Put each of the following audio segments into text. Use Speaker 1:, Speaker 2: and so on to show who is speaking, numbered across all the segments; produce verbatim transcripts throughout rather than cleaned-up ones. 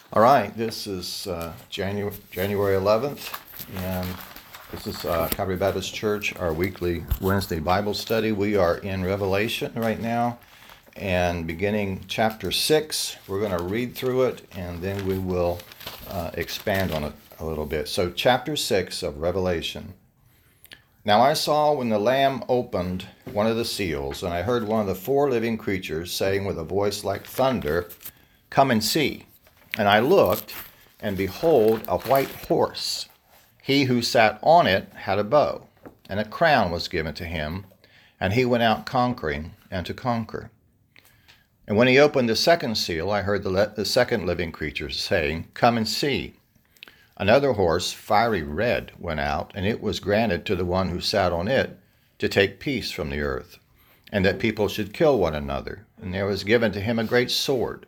Speaker 1: All right, this is uh, January, January eleventh, and this is uh, Calvary Baptist Church, our weekly Wednesday Bible study. We are in Revelation right now, and beginning chapter six, we're going to read through it, and then we will uh, expand on it a little bit. So chapter six of Revelation. Now I saw when the Lamb opened one of the seals, and I heard one of the four living creatures saying with a voice like thunder, "Come and see." And I looked, and behold, a white horse. He who sat on it had a bow, and a crown was given to him, and he went out conquering and to conquer. And when he opened the second seal, I heard the, le- the second living creature saying, "Come and see." Another horse, fiery red, went out, and it was granted to the one who sat on it to take peace from the earth, and that people should kill one another. And there was given to him a great sword.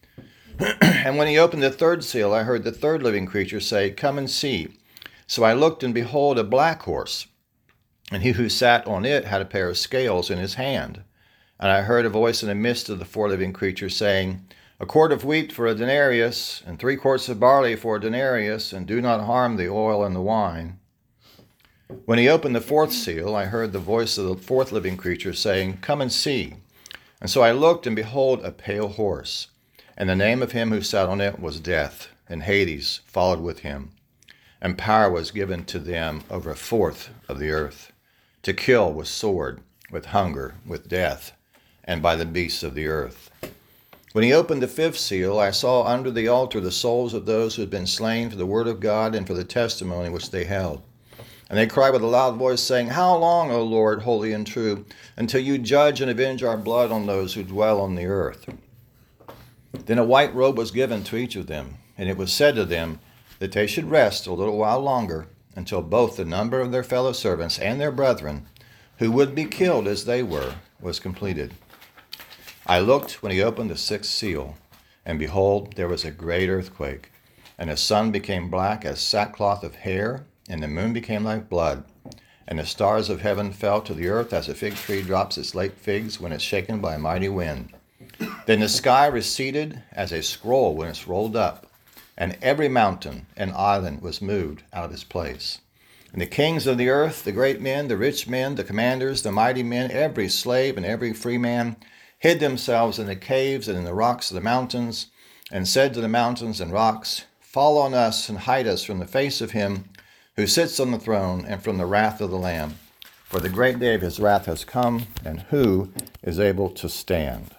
Speaker 1: And when he opened the third seal, I heard the third living creature say, "Come and see." So I looked, and behold, a black horse, and he who sat on it had a pair of scales in his hand. And I heard a voice in the midst of the four living creatures saying, "A quart of wheat for a denarius, and three quarts of barley for a denarius, and do not harm the oil and the wine." When he opened the fourth seal, I heard the voice of the fourth living creature saying, "Come and see." And so I looked, and behold, a pale horse. And the name of him who sat on it was Death, and Hades followed with him. And power was given to them over a fourth of the earth, to kill with sword, with hunger, with death, and by the beasts of the earth. When he opened the fifth seal, I saw under the altar the souls of those who had been slain for the word of God and for the testimony which they held. And they cried with a loud voice, saying, "How long, O Lord, holy and true, until you judge and avenge our blood on those who dwell on the earth?" Then a white robe was given to each of them, and it was said to them that they should rest a little while longer, until both the number of their fellow servants and their brethren, who would be killed as they were, was completed. I looked when he opened the sixth seal, and behold, there was a great earthquake, and the sun became black as sackcloth of hair, and the moon became like blood, and the stars of heaven fell to the earth as a fig tree drops its late figs when it's shaken by a mighty wind. Then the sky receded as a scroll when it's rolled up, and every mountain and island was moved out of its place. And the kings of the earth, the great men, the rich men, the commanders, the mighty men, every slave and every free man, hid themselves in the caves and in the rocks of the mountains, and said to the mountains and rocks, "Fall on us and hide us from the face of him who sits on the throne and from the wrath of the Lamb. For the great day of his wrath has come, and who is able to stand?"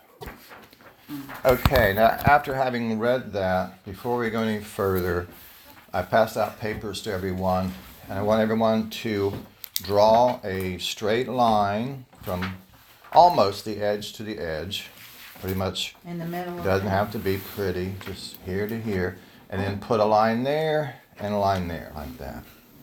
Speaker 1: Okay, now after having read that, before we go any further, I passed out papers to everyone, and I want everyone to draw a straight line from almost the edge to the edge. Pretty much
Speaker 2: In the middle.
Speaker 1: doesn't have to be pretty, just here to here, and then put a line there and a line there, like that.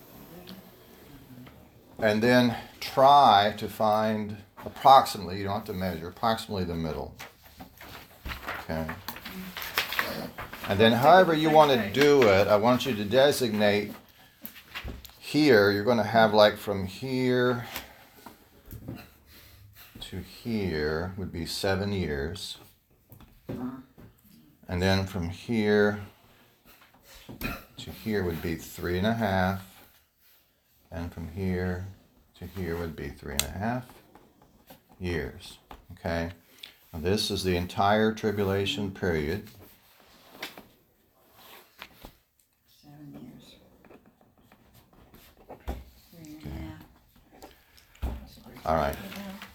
Speaker 1: And then try to find approximately, you don't have to measure, approximately the middle. Okay. And then however you want to do it, I want you to designate here, you're going to have like from here to here would be seven years. And then from here to here would be three and a half. And from here to here would be three and a half years. Okay. Now this is the entire tribulation period.
Speaker 2: Seven years. Three and a half.
Speaker 1: All right.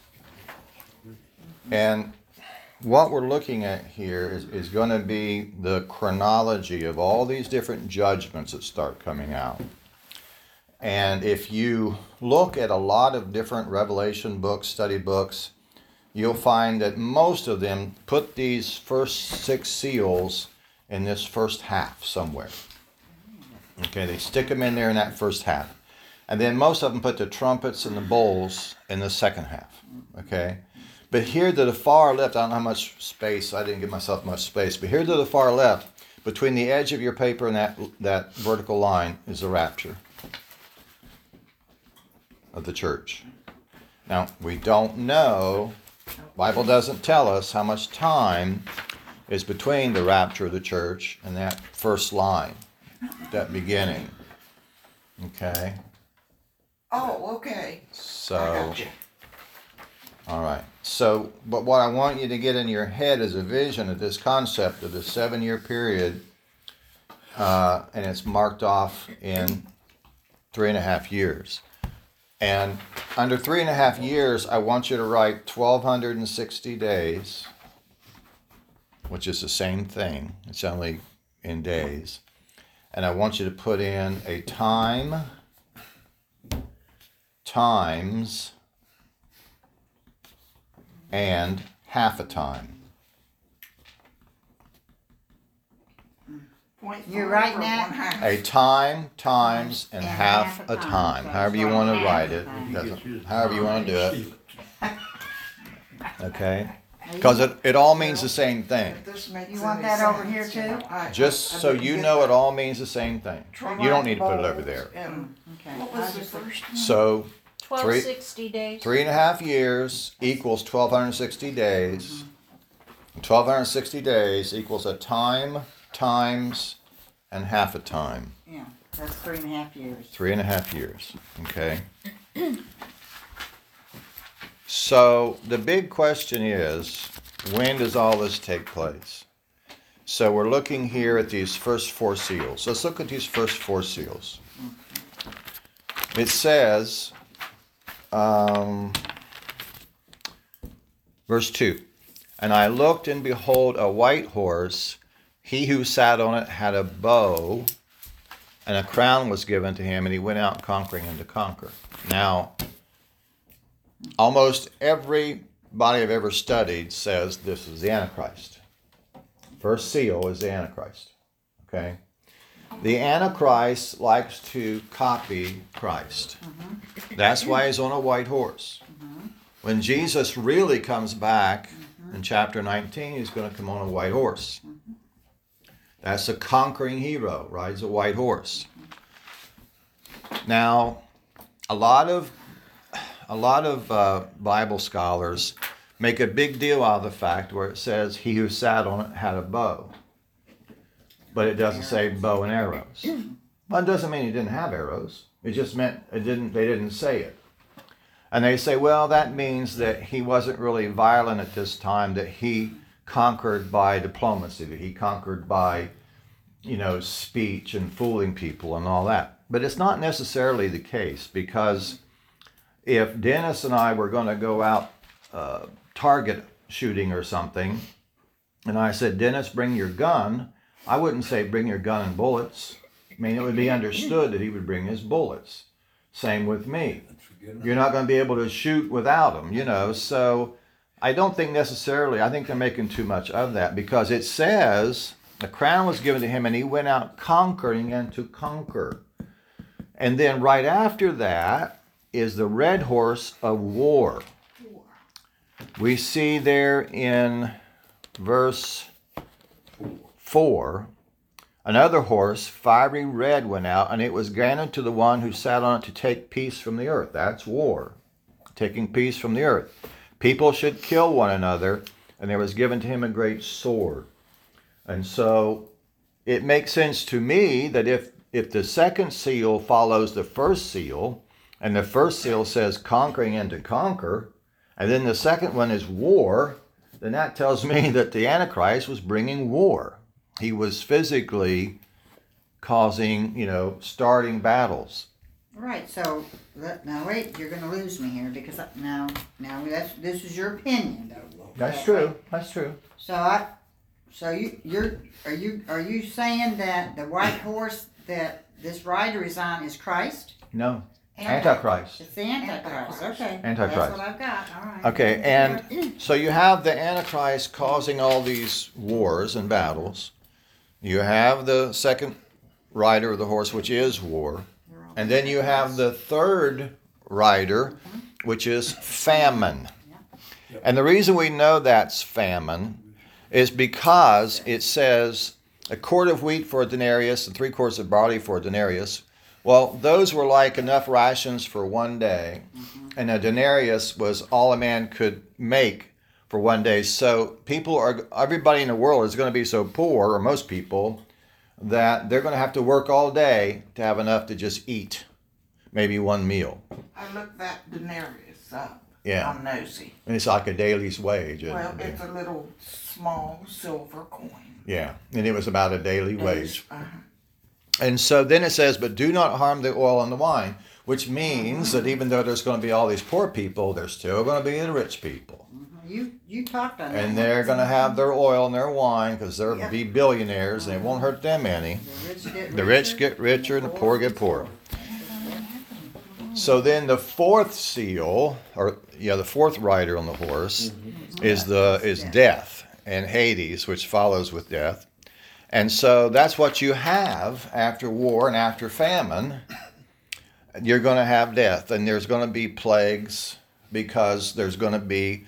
Speaker 1: And what we're looking at here is, is going to be the chronology of all these different judgments that start coming out. And if you look at a lot of different Revelation books, study books, you'll find that most of them put these first six seals in this first half somewhere. Okay, they stick them in there in that first half. And then most of them put the trumpets and the bowls in the second half. Okay? But here to the far left, I don't know how much space, I didn't give myself much space, but here to the far left, between the edge of your paper and that, that vertical line is the rapture of the church. Now, we don't know, Bible doesn't tell us how much time is between the rapture of the church and that first line, that beginning. Okay?
Speaker 3: Oh, okay.
Speaker 1: So,
Speaker 3: I got you.
Speaker 1: all right. So, but what I want you to get in your head is a vision of this concept of the seven-year period, uh, and it's marked off in three and a half years. And under three and a half years, I want you to write twelve sixty days, which is the same thing. It's only in days. And I want you to put in a time times and half a time.
Speaker 3: Point
Speaker 2: You're
Speaker 3: five
Speaker 2: right
Speaker 3: or
Speaker 2: now?
Speaker 3: one half.
Speaker 1: A time times and,
Speaker 2: And
Speaker 1: half,
Speaker 2: half
Speaker 1: a
Speaker 2: a
Speaker 1: time.
Speaker 2: time.
Speaker 1: However you
Speaker 2: So
Speaker 1: want to
Speaker 2: half
Speaker 1: write
Speaker 2: a
Speaker 1: it.
Speaker 2: time.
Speaker 1: Doesn't- However you want to do it.
Speaker 4: it.
Speaker 1: Okay? Because it, it all means the same thing.
Speaker 3: If this makes
Speaker 2: You want
Speaker 3: any
Speaker 2: that over
Speaker 3: sense,
Speaker 2: here
Speaker 3: you know,
Speaker 2: too?
Speaker 3: I-
Speaker 1: Just
Speaker 3: I- I
Speaker 1: so
Speaker 3: didn't
Speaker 1: you
Speaker 3: get
Speaker 1: know, it
Speaker 3: that.
Speaker 1: all means the same thing. You don't need to put it over there.
Speaker 3: And
Speaker 2: Okay.
Speaker 3: what
Speaker 2: I
Speaker 3: was the
Speaker 2: just-
Speaker 3: first one?
Speaker 1: So
Speaker 5: Twelve
Speaker 1: Three-
Speaker 5: sixty days.
Speaker 1: three and a half years equals twelve sixty days. twelve sixty days equals a time times and half a time.
Speaker 2: Yeah, that's three and a half years.
Speaker 1: Three and a half years. Okay. So the big question is, when does all this take place? So we're looking here at these first four seals. Let's look at these first four seals. It says, um, verse two, and I looked and behold a white horse. He who sat on it had a bow, and a crown was given to him, and he went out conquering and to conquer. Now, almost everybody I've ever studied says this is the Antichrist. First seal is the Antichrist. Okay? The Antichrist likes to copy Christ. That's why he's on a white horse. When Jesus really comes back in chapter nineteen, he's going to come on a white horse. That's a conquering hero, rides a white horse. Now, a lot of a lot of uh, Bible scholars make a big deal out of the fact where it says he who sat on it had a bow, but it doesn't say bow and arrows. Well, it doesn't mean he didn't have arrows. It just meant it didn't. They didn't say it. And they say, well, that means that he wasn't really violent at this time. That he conquered by diplomacy. That he conquered by, you know, speech and fooling people and all that. But it's not necessarily the case, because if Dennis and I were going to go out uh, target shooting or something, and I said, Dennis, bring your gun, I wouldn't say bring your gun and bullets. I mean, it would be understood that he would bring his bullets. Same with me. You're not going to be able to shoot without them, you know. So I don't think necessarily, I think they're making too much of that, because it says the crown was given to him and he went out conquering and to conquer. And then right after that is the red horse of war. We see there in verse four, another horse, fiery red, went out, and it was granted to the one who sat on it to take peace from the earth. That's war, taking peace from the earth. People should kill one another, and there was given to him a great sword. And so it makes sense to me that if, if the second seal follows the first seal, and the first seal says conquering and to conquer, and then the second one is war, then that tells me that the Antichrist was bringing war. He was physically causing, you know, starting battles.
Speaker 2: Right, so, let, now wait, you're gonna lose me here, because I- now, now that's, this is your opinion though.
Speaker 1: That's true. That's true.
Speaker 2: So I, so you, you're, are you, are you saying that the white horse that this rider is on is Christ?
Speaker 1: No. Antichrist.
Speaker 2: It's the Antichrist, okay.
Speaker 1: Antichrist.
Speaker 2: That's what I've got, all right.
Speaker 1: Okay, and so you have the Antichrist causing all these wars and battles. You have the second rider of the horse, which is war. And then you have the third rider, which is famine. And the reason we know that's famine is because it says a quart of wheat for a denarius and three quarts of barley for a denarius. Well, those were like enough rations for one day. And a denarius was all a man could make for one day. So people are, everybody in the world is going to be so poor, or most people, that they're going to have to work all day to have enough to just eat maybe one meal.
Speaker 3: I looked that denarius up.
Speaker 1: Yeah.
Speaker 3: I'm nosy.
Speaker 1: And it's like a daily's wage. isn't
Speaker 3: Well,
Speaker 1: it?
Speaker 3: it's a little small silver coin.
Speaker 1: Yeah, and it was about a daily wage.
Speaker 3: Uh-huh.
Speaker 1: And so then it says, but do not harm the oil and the wine, which means that even though there's going to be all these poor people, there's still going to be the rich people.
Speaker 2: You you talked on that.
Speaker 1: And they're going to have their oil and their wine because they'll
Speaker 2: Yep.
Speaker 1: be billionaires and it won't hurt them any.
Speaker 2: The rich get
Speaker 1: The rich
Speaker 2: richer,
Speaker 1: get richer and the poor get poorer. So then the fourth seal, or yeah, the fourth rider on the horse is the is death and Hades, which follows with death. And so that's what you have after war and after famine. You're going to have death, and there's going to be plagues because there's going to be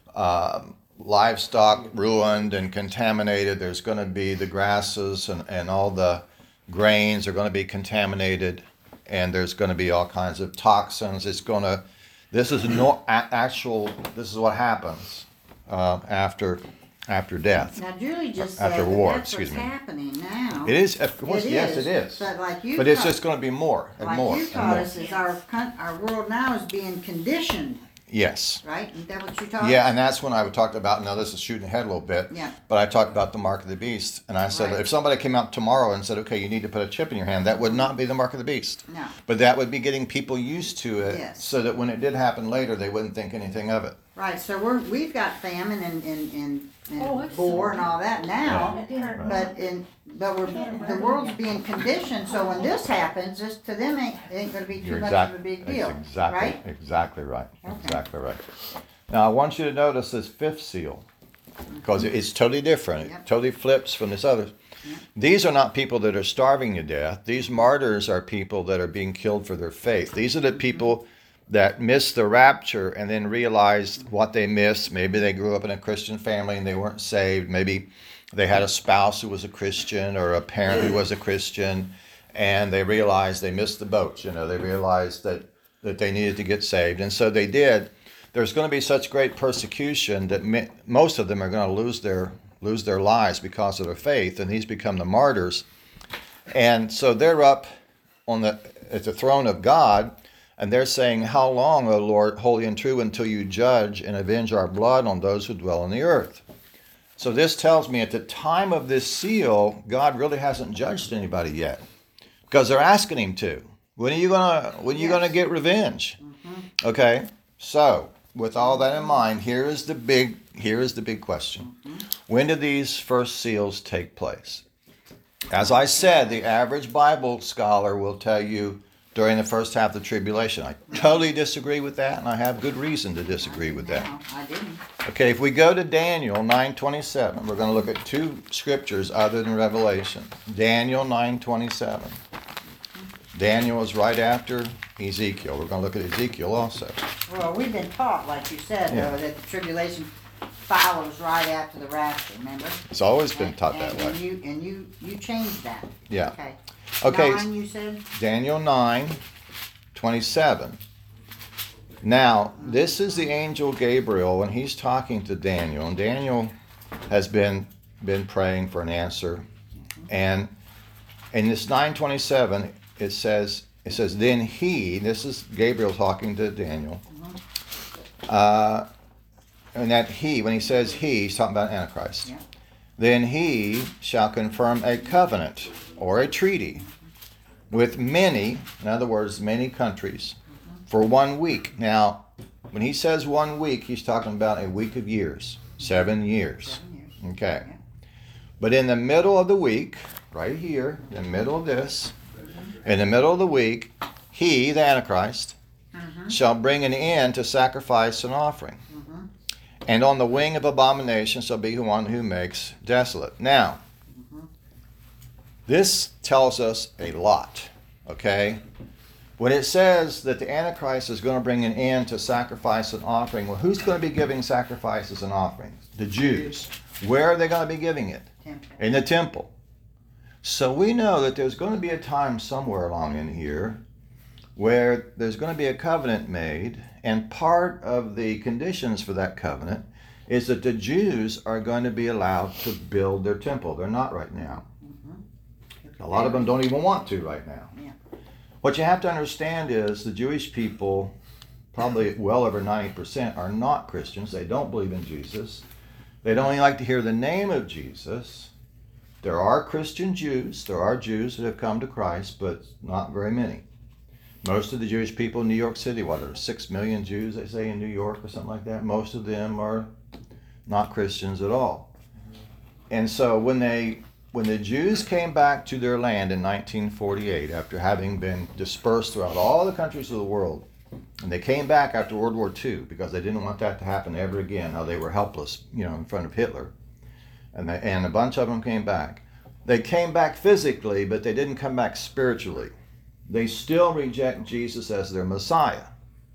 Speaker 1: um, livestock ruined and contaminated. There's going to be the grasses and, and all the grains are going to be contaminated, and there's going to be all kinds of toxins. It's going to, this is no a- actual, this is what happens uh, after after death.
Speaker 2: Now Julie just said
Speaker 1: After
Speaker 2: that
Speaker 1: war,
Speaker 2: that's
Speaker 1: excuse
Speaker 2: what's
Speaker 1: me.
Speaker 2: happening now.
Speaker 1: It is, of course,
Speaker 2: It
Speaker 1: yes,
Speaker 2: is,
Speaker 1: it is.
Speaker 2: But like you
Speaker 1: But it's
Speaker 2: taught-
Speaker 1: just going to be more and
Speaker 2: like
Speaker 1: more
Speaker 2: you
Speaker 1: and
Speaker 2: taught
Speaker 1: more.
Speaker 2: us is our coun- our world now is being conditioned,
Speaker 1: Yes.
Speaker 2: right? Isn't that what you taught
Speaker 1: Yeah,
Speaker 2: us?
Speaker 1: and that's when I talked about, now this is shooting ahead a little bit,
Speaker 2: Yeah.
Speaker 1: but I talked about the mark of the beast. And I said,
Speaker 2: Right.
Speaker 1: if somebody came out tomorrow and said, okay, you need to put a chip in your hand, that would not be the mark of the beast.
Speaker 2: No.
Speaker 1: But that would be getting people used to it
Speaker 2: Yes.
Speaker 1: so that when it did happen later, they wouldn't think anything of it.
Speaker 2: Right, so we're, we've got famine and, and, and,
Speaker 4: Oh, I
Speaker 2: and
Speaker 4: saw
Speaker 2: war and all that now,
Speaker 4: It hurt.
Speaker 2: but in, but we're, the world's being conditioned, so when this happens, this to them ain't, ain't gonna be too
Speaker 1: You're
Speaker 2: much
Speaker 1: exact-
Speaker 2: of a big
Speaker 1: that's
Speaker 2: deal,
Speaker 1: exactly,
Speaker 2: right?
Speaker 1: Exactly right.
Speaker 2: Okay.
Speaker 1: Exactly right. Now, I want you to notice this fifth seal because it's totally different. It
Speaker 2: Yep.
Speaker 1: totally flips from this other. These are not people that are starving to death. These martyrs are people that are being killed for their faith. These are the people that missed the rapture and then realized what they missed. Maybe they grew up in a Christian family and they weren't saved. Maybe they had a spouse who was a Christian or a parent who was a Christian, and they realized they missed the boat. You know, they realized that, that they needed to get saved, and so they did. There's going to be such great persecution that me, most of them are going to lose their lose their lives because of their faith, and these become the martyrs. And so they're up on the at the throne of God, and they're saying, "How long, O Lord, holy and true, until you judge and avenge our blood on those who dwell on the earth?" So this tells me at the time of this seal, God really hasn't judged anybody yet, because they're asking Him to. When are you gonna When are you
Speaker 2: Yes.
Speaker 1: gonna get revenge? Okay, so with all that in mind, here is the big here is the big question: when do these first seals take place? As I said, the average Bible scholar will tell you during the first half of the tribulation. I totally disagree with that, and I have good reason to disagree with that.
Speaker 2: No, I didn't.
Speaker 1: Okay, if we go to Daniel nine twenty-seven, we're going to look at two scriptures other than Revelation. Daniel nine twenty-seven. Daniel is right after Ezekiel. We're going to look at Ezekiel also.
Speaker 2: Well, we've been taught, like you said,
Speaker 1: Yeah.
Speaker 2: though, that the tribulation follows right after the rapture, remember?
Speaker 1: It's always been
Speaker 2: And-
Speaker 1: taught that
Speaker 2: and- And
Speaker 1: way.
Speaker 2: you, and you, you changed that.
Speaker 1: Yeah.
Speaker 2: Okay.
Speaker 1: Okay.
Speaker 2: Nine, you said?
Speaker 1: Daniel nine twenty-seven. Now, this is the angel Gabriel, and he's talking to Daniel, and Daniel has been been praying for an answer. And in this nine twenty-seven, it says it says then he, this is Gabriel talking to Daniel. Uh, and that he, when he says he, he's talking about Antichrist.
Speaker 2: Yeah.
Speaker 1: Then he shall confirm a covenant or a treaty with many, in other words, many countries, for one week. Now, when he says one week, he's talking about a week of years, seven years.
Speaker 2: Seven years.
Speaker 1: Okay. But in the middle of the week, right here, in the middle of this, in the middle of the week, he, the Antichrist, shall bring an end to sacrifice and offering. And on the wing of abomination shall be one who makes desolate. Now, this tells us a lot, okay? When it says that the Antichrist is going to bring an end to sacrifice and offering, well, who's going to be giving sacrifices and offerings? The Jews. Where are they going to be giving it?
Speaker 2: Temple.
Speaker 1: In the temple. So we know that there's going to be a time somewhere along in here where there's going to be a covenant made, and part of the conditions for that covenant is that the Jews are going to be allowed to build their temple. They're not right now. A lot of them don't even want to right now.
Speaker 2: Yeah.
Speaker 1: What you have to understand is the Jewish people, probably well over ninety percent, are not Christians. They don't believe in Jesus. They don't even like to hear the name of Jesus. There are Christian Jews. There are Jews that have come to Christ, but not very many. Most of the Jewish people in New York City, what are there, six million Jews, they say, in New York or something like that? Most of them are not Christians at all. And so when they when the Jews came back to their land in nineteen forty-eight, after having been dispersed throughout all the countries of the world, and they came back after World War Two because they didn't want that to happen ever again, how they were helpless, you know, in front of Hitler. And, they, and a bunch of them came back. They came back physically, but they didn't come back spiritually. They still reject Jesus as their Messiah.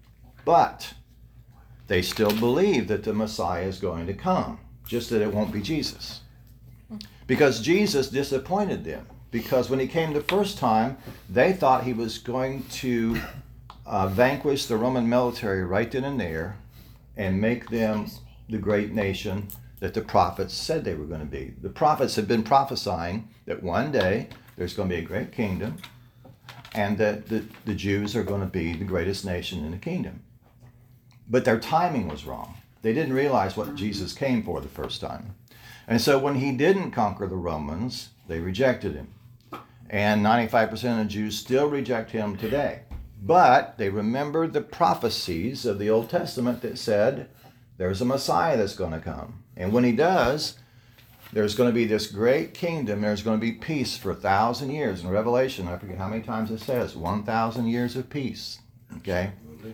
Speaker 1: But they still believe that the Messiah is going to come, just that it won't be Jesus. Because Jesus disappointed them. Because when he came the first time, they thought he was going to uh, vanquish the Roman military right then and there and make them the great nation that the prophets said they were going to be. The prophets had been prophesying that one day there's going to be a great kingdom and that the, the Jews are going to be the greatest nation in the kingdom. But their timing was wrong. They didn't realize what Jesus came for the first time. And so when he didn't conquer the Romans, they rejected him. And ninety-five percent of Jews still reject him today. But they remembered the prophecies of the Old Testament that said there's a Messiah that's going to come. And when he does, there's going to be this great kingdom. There's going to be peace for a thousand years. In Revelation, I forget how many times it says, one thousand years of peace. Okay?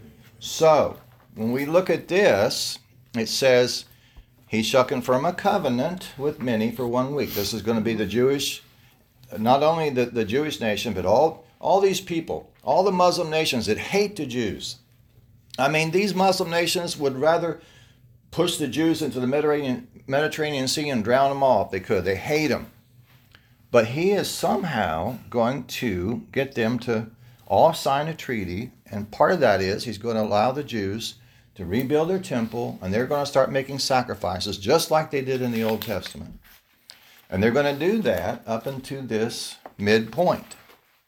Speaker 1: So, when we look at this, it says, he shall confirm a covenant with many for one week. This is going to be the Jewish, not only the, the Jewish nation, but all, all these people, all the Muslim nations that hate the Jews. I mean, these Muslim nations would rather push the Jews into the Mediterranean, Mediterranean Sea and drown them all if they could. They hate them. But he is somehow going to get them to all sign a treaty, and part of that is he's going to allow the Jews to rebuild their temple, and they're going to start making sacrifices just like they did in the Old Testament. And they're going to do that up into this midpoint.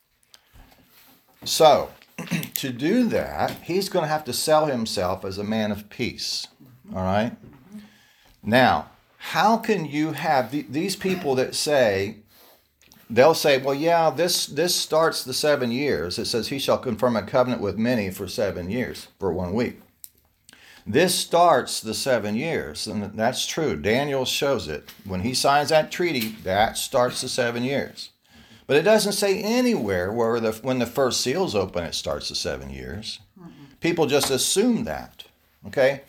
Speaker 1: So, to do that, he's going to have to sell himself as a man of peace. All right? Now, how can you have th- these people that say, they'll say, well, yeah, this, this starts the seven years. It says he shall confirm a covenant with many for seven years, for one week. This starts the seven years, and that's true. Daniel shows it. When he signs that treaty, that starts the seven years. But it doesn't say anywhere where the, when the first seal's open, it starts the seven years. Mm-hmm. People just assume that, okay?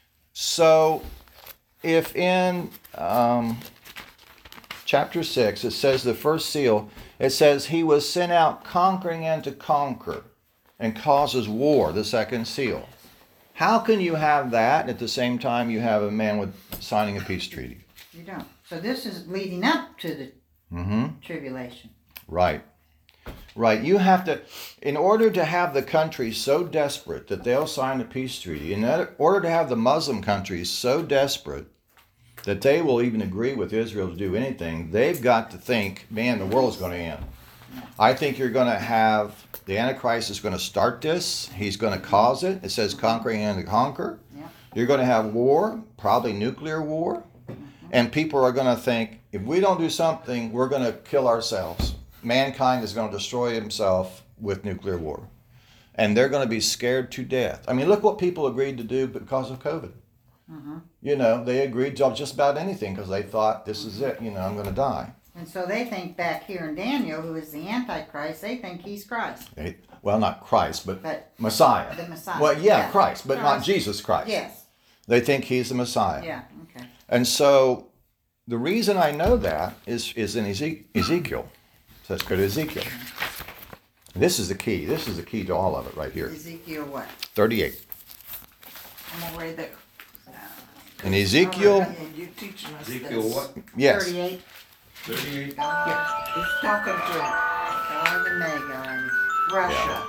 Speaker 1: So if in um, chapter six, it says the first seal, it says he was sent out conquering and to conquer and causes war, the second seal. How can you have that at the same time you have a man with signing a peace treaty?
Speaker 2: You don't. So this is leading up to the
Speaker 1: mm-hmm.
Speaker 2: tribulation.
Speaker 1: Right. Right. You have to, in order to have the country so desperate that they'll sign a peace treaty, in order to have the Muslim countries so desperate that they will even agree with Israel to do anything, they've got to think, man, the world's going to end. I think you're going to have, the Antichrist is going to start this. He's going to cause it. It says conquering and to conquer. Yeah. You're going to have war, probably nuclear war. Mm-hmm. And people are going to think, if we don't do something, we're going to kill ourselves. Mankind is going to destroy himself with nuclear war. And they're going to be scared to death. I mean, look what people agreed to do because of COVID. Mm-hmm. You know, they agreed to just about anything because they thought, this is it, you know, I'm going to die.
Speaker 2: And so they think back here in Daniel, who is the Antichrist, they think he's Christ.
Speaker 1: They, well, not Christ, but,
Speaker 2: but
Speaker 1: Messiah.
Speaker 2: The Messiah.
Speaker 1: Well, yeah,
Speaker 2: yeah.
Speaker 1: Christ, but
Speaker 2: Christ.
Speaker 1: Not Jesus Christ.
Speaker 2: Yes.
Speaker 1: They think he's the Messiah.
Speaker 2: Yeah, okay.
Speaker 1: And so the reason I know that is, is in Ezekiel. So let's go to Ezekiel. This is the key. This is the key to all of it right here.
Speaker 2: Ezekiel what?
Speaker 1: thirty-eight.
Speaker 3: I'm already there.
Speaker 1: In Ezekiel.
Speaker 3: Oh, you're teaching us
Speaker 4: Ezekiel
Speaker 3: this.
Speaker 4: what?
Speaker 1: Yes.
Speaker 2: thirty-eight.
Speaker 4: thirty-eight.
Speaker 3: Yeah, it's talking to
Speaker 2: God and Magog.
Speaker 3: Russia.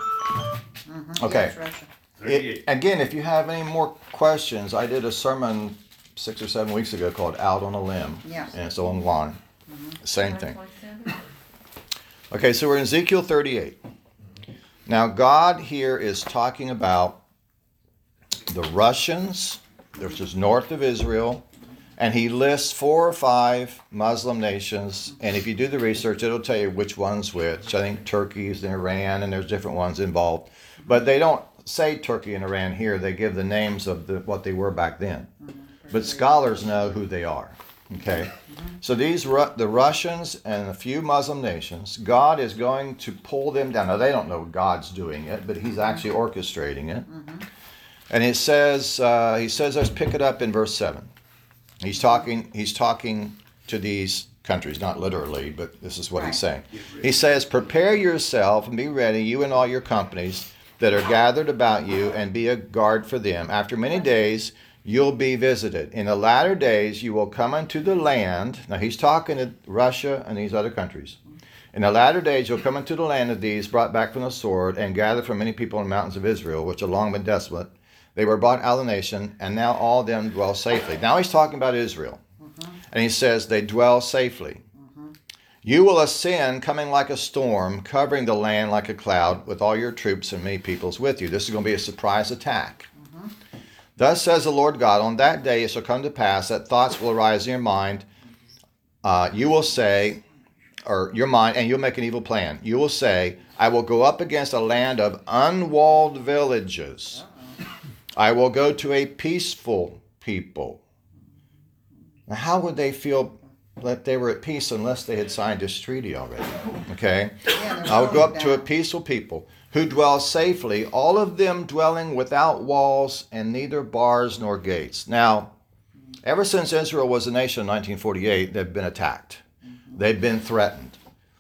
Speaker 2: Mm-hmm.
Speaker 1: Okay.
Speaker 2: Yes, Russia.
Speaker 1: It, again, if you have any more questions, I did a sermon six or seven weeks ago called Out on a Limb.
Speaker 2: Yeah.
Speaker 1: And it's online. Same thing. Okay, so we're in Ezekiel thirty-eight. Now, God here is talking about the Russians, which is north of Israel, and he lists four or five Muslim nations. And if you do the research, it'll tell you which one's which. I think Turkey's and Iran, and there's different ones involved. But they don't say Turkey and Iran here. They give the names of the, what they were back then. But scholars know who they are. Okay, so these Ru- the Russians and a few Muslim nations, God is going to pull them down. Now they don't know God's doing it, but He's actually orchestrating it. And it says, uh, He says, let's pick it up in verse seven. He's talking. He's talking to these countries, not literally, but this is what He's saying. He says, "Prepare yourself and be ready, you and all your companies that are gathered about you, and be a guard for them. After many days." You'll be visited. In the latter days, you will come unto the land. Now, he's talking to Russia and these other countries. In the latter days, you'll come into the land of these, brought back from the sword, and gathered from many people in the mountains of Israel, which had long been desolate. They were brought out of the nation, and now all of them dwell safely. Now he's talking about Israel. Mm-hmm. And he says, they dwell safely. Mm-hmm. You will ascend, coming like a storm, covering the land like a cloud, with all your troops and many peoples with you. This is going to be a surprise attack. Thus says the Lord God, on that day it shall come to pass that thoughts will arise in your mind. Uh, you will say, or your mind, and you'll make an evil plan. You will say, I will go up against a land of unwalled villages. I will go to a peaceful people. Now, how would they feel that they were at peace unless they had signed this treaty already? Okay?
Speaker 2: Yeah,
Speaker 1: I will go up
Speaker 2: down.
Speaker 1: to a peaceful people, who dwell safely, all of them dwelling without walls and neither bars nor gates. Now, ever since Israel was a nation in nineteen forty-eight, they've been attacked. They've been threatened.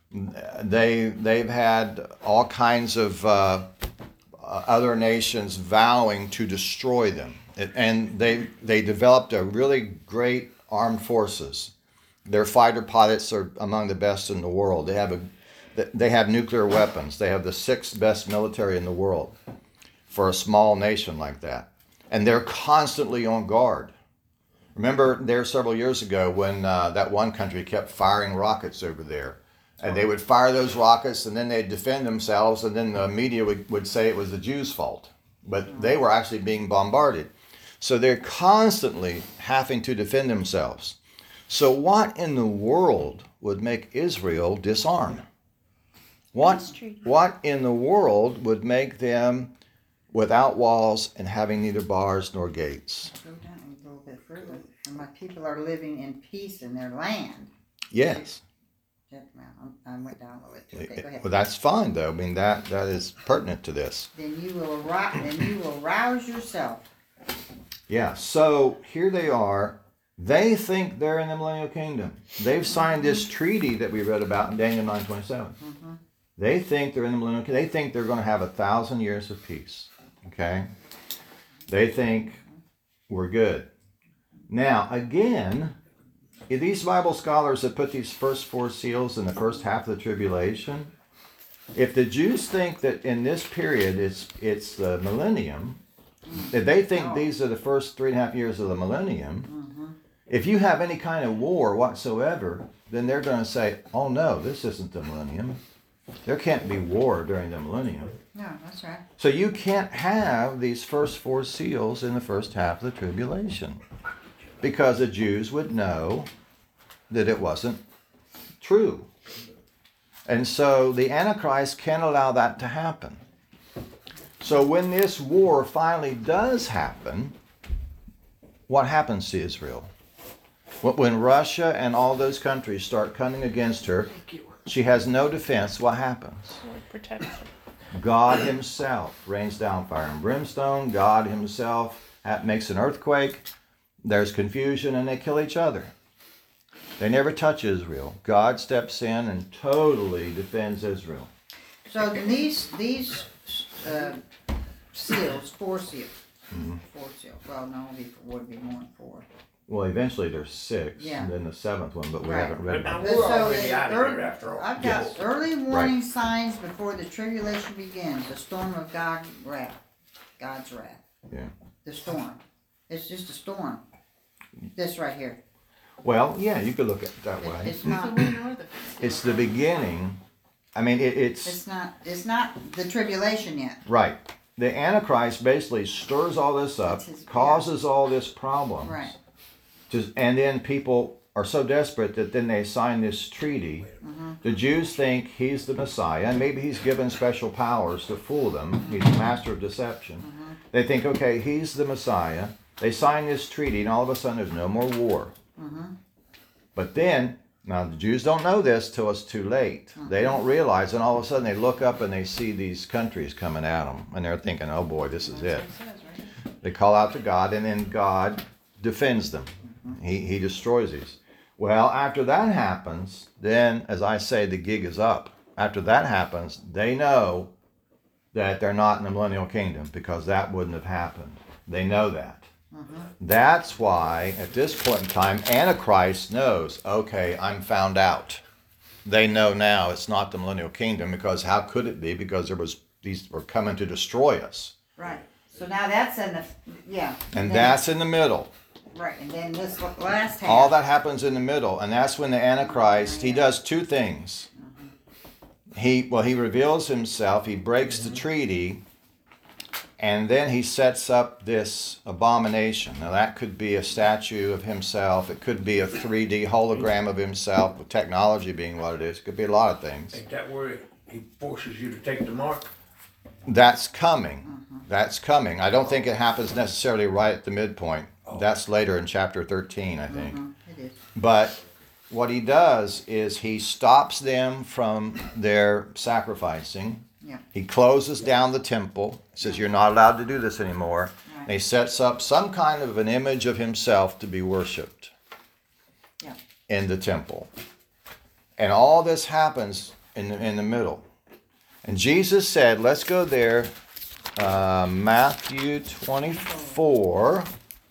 Speaker 1: They, they've had all kinds of uh, other nations vowing to destroy them. And they, they developed a really great armed forces. Their fighter pilots are among the best in the world. They have a They have nuclear weapons. They have the sixth best military in the world for a small nation like that. And they're constantly on guard. Remember there several years ago when uh, that one country kept firing rockets over there. And they would fire those rockets and then they'd defend themselves, and then the media would, would say it was the Jews' fault. But they were actually being bombarded. So they're constantly having to defend themselves. So what in the world would make Israel disarm? What, what in the world would make them without walls and having neither bars nor gates?
Speaker 2: Go down a little bit further. And my people are living in peace in their land.
Speaker 1: Yes.
Speaker 2: Check them out. I went down a little bit. Okay, go ahead.
Speaker 1: Well, that's fine, though. I mean, that, that is pertinent to this.
Speaker 2: Then you will arouse, then you will rouse yourself.
Speaker 1: Yeah, so here they are. They think they're in the millennial kingdom. They've signed this treaty that we read about in Daniel nine twenty-seven. Mm-hmm. They think they're in the millennial kingdom. They think they're going to have a thousand years of peace. Okay? They think we're good. Now, again, if these Bible scholars that put these first four seals in the first half of the tribulation, if the Jews think that in this period it's it's the millennium, if they think oh. these are the first three and a half years of the millennium, mm-hmm. if you have any kind of war whatsoever, then they're going to say, oh no, this isn't the millennium. There can't be war during the millennium.
Speaker 2: No, that's right.
Speaker 1: So you can't have these first four seals in the first half of the tribulation, because the Jews would know that it wasn't true. And so the Antichrist can't allow that to happen. So when this war finally does happen, what happens to Israel? When Russia and all those countries start coming against her, she has no defense. What happens?
Speaker 4: Protection.
Speaker 1: God himself rains down fire and brimstone. God himself makes an earthquake. There's confusion and they kill each other. They never touch Israel. God steps in and totally defends Israel.
Speaker 2: So then these these uh, seals, four seals, mm-hmm. four seals. Well, no, it would be more than four.
Speaker 1: Well, eventually there's six,
Speaker 2: yeah.
Speaker 1: and then the seventh one, but we
Speaker 2: right.
Speaker 1: haven't read
Speaker 5: But
Speaker 1: it.
Speaker 5: now we're already out of here after all.
Speaker 2: I've got
Speaker 1: yes.
Speaker 2: early warning
Speaker 1: right.
Speaker 2: signs before the tribulation begins. The storm of God's wrath. God's wrath.
Speaker 1: Yeah.
Speaker 2: The storm. It's just a storm. This right here.
Speaker 1: Well, yeah, you could look at it that
Speaker 2: It-
Speaker 1: way.
Speaker 2: It's
Speaker 4: So
Speaker 2: not,
Speaker 4: when are the
Speaker 1: It's the beginning. I mean, it, it's
Speaker 2: it's not, it's not the tribulation yet.
Speaker 1: right. The Antichrist basically stirs all this up,
Speaker 2: That's his-
Speaker 1: causes all this problems.
Speaker 2: Right.
Speaker 1: Just, and then people are so desperate that then they sign this treaty.
Speaker 2: Mm-hmm.
Speaker 1: The Jews think he's the Messiah, and maybe he's given special powers to fool them. He's a master of deception.
Speaker 2: Mm-hmm.
Speaker 1: They think, okay, he's the Messiah. They sign this treaty, and all of a sudden there's no more war.
Speaker 2: Mm-hmm.
Speaker 1: But then, now the Jews don't know this till it's too late.
Speaker 2: Mm-hmm.
Speaker 1: They don't realize, and all of a sudden they look up and they see these countries coming at them, and they're thinking, oh boy, this is it. They call out to God, and then God defends them. He, he destroys these. Well, after that happens, then, as I say, the gig is up. After that happens, they know that they're not in the millennial kingdom because that wouldn't have happened. They know that. That's why, at this point in time, Antichrist knows, okay, I'm found out. They know now it's not the millennial kingdom because how could it be? Because there was these were coming to destroy us.
Speaker 2: Right. So now that's in the, yeah.
Speaker 1: And
Speaker 2: then-
Speaker 1: that's in the middle.
Speaker 2: Right, and then this last half.
Speaker 1: All that happens in the middle, and that's when the Antichrist, he does two things. He well, he reveals himself, he breaks the treaty, and then he sets up this abomination. Now that could be a statue of himself, it could be a three D hologram of himself, with technology being what it is. It could be a lot of things.
Speaker 5: Ain't that where he forces you to take the mark?
Speaker 1: That's coming. That's coming. I don't think it happens necessarily right at the midpoint. That's later in chapter thirteen, I think.
Speaker 2: Mhm, It is.
Speaker 1: But what he does is he stops them from their sacrificing.
Speaker 2: Yeah.
Speaker 1: He closes down the temple. He says, you're not allowed to do this anymore.
Speaker 2: Right.
Speaker 1: And he sets up some kind of an image of himself to be worshipped
Speaker 2: Yeah.
Speaker 1: in the temple. And all this happens in the, in the middle. And Jesus said, let's go there, uh, Matthew twenty-four.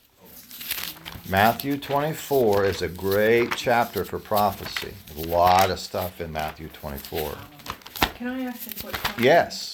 Speaker 1: Matthew twenty-four is a great chapter for prophecy. A lot of stuff in Matthew twenty-four.
Speaker 4: Can I ask a quick question?
Speaker 1: Yes.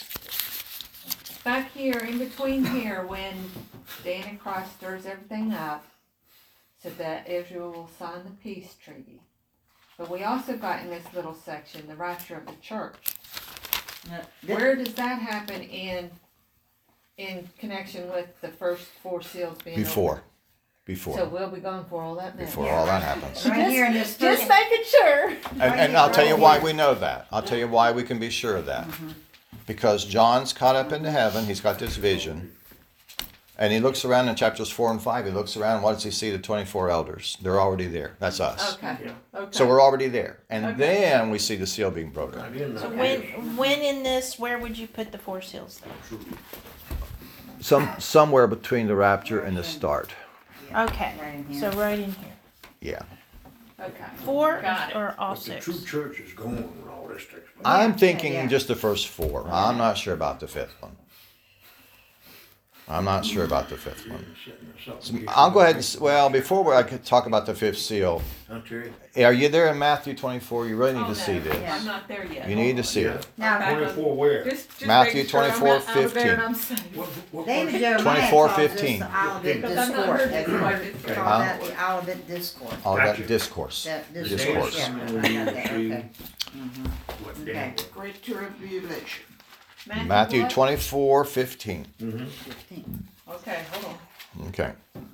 Speaker 4: Back here, in between here, when the Antichrist stirs everything up, so that Israel will sign the peace treaty. But we also got in this little section, the rapture of the church.
Speaker 2: Now, this-
Speaker 4: Where does that happen in, in connection with the first four seals being
Speaker 1: Before.
Speaker 4: opened? So
Speaker 1: Before.
Speaker 4: we'll be going for all that now.
Speaker 1: Before all that happens.
Speaker 2: Right here in this
Speaker 4: Just
Speaker 2: first,
Speaker 4: making sure.
Speaker 1: And, and I'll tell you why we know that. I'll tell you why we can be sure of that. Because John's caught up into heaven. He's got this vision. And he looks around in chapters four and five. He looks around. What does he see? The twenty-four elders. They're already there. That's us.
Speaker 4: Okay,
Speaker 5: Yeah.
Speaker 4: okay.
Speaker 1: So we're already there. And
Speaker 4: Okay.
Speaker 1: then we see the seal being broken.
Speaker 5: Right in
Speaker 6: So
Speaker 5: the
Speaker 6: when
Speaker 5: house.
Speaker 6: when in this, where would you put the four seals though?
Speaker 1: Some somewhere between the rapture and the start.
Speaker 6: Okay,
Speaker 2: Right in here.
Speaker 6: so right in here.
Speaker 1: Yeah.
Speaker 4: Okay.
Speaker 6: Four
Speaker 4: Got it.
Speaker 6: or all
Speaker 5: But the
Speaker 6: six?
Speaker 5: true church is going when all this takes place.
Speaker 1: I'm thinking
Speaker 2: yeah.
Speaker 1: just the first four. I'm not sure about the fifth one. I'm not sure about the fifth one.
Speaker 5: Setting us up in case
Speaker 1: I'll go ahead and,
Speaker 5: somebody-
Speaker 1: s- well, before we- I could talk about the fifth seal,
Speaker 5: Huh, Terry?
Speaker 1: are you there in Matthew twenty-four? You really need
Speaker 4: Oh,
Speaker 1: to
Speaker 4: no,
Speaker 1: see this.
Speaker 4: I'm not there yet.
Speaker 1: You need to see it.
Speaker 2: Now,
Speaker 4: Okay.
Speaker 5: Twenty-four where?
Speaker 4: Just, just
Speaker 1: Matthew
Speaker 4: making sure I'm
Speaker 1: twenty-four,
Speaker 4: not out of there
Speaker 1: fifteen.
Speaker 4: and I'm safe.
Speaker 5: What, what
Speaker 2: David
Speaker 5: verse?
Speaker 2: Jeremiah
Speaker 1: twenty-four,
Speaker 2: calls this
Speaker 1: fifteen.
Speaker 2: the Olivet
Speaker 4: Because I've not
Speaker 2: Discourse.
Speaker 4: heard
Speaker 2: That's
Speaker 4: this
Speaker 2: what
Speaker 4: quite
Speaker 2: they
Speaker 4: this
Speaker 2: call
Speaker 4: way.
Speaker 2: that, the Olivet Discourse.
Speaker 1: All that
Speaker 5: Gotcha.
Speaker 1: discourse.
Speaker 2: That
Speaker 1: Discourse.
Speaker 2: discourse, yeah.
Speaker 5: Where
Speaker 2: I
Speaker 5: you
Speaker 2: got that,
Speaker 5: see
Speaker 2: okay.
Speaker 5: what
Speaker 2: Okay.
Speaker 5: Daniel-
Speaker 3: Great tribulation.
Speaker 1: Matthew
Speaker 4: what?
Speaker 1: twenty-four, fifteen.
Speaker 2: Fifteen.
Speaker 4: Okay, hold on.
Speaker 1: Okay.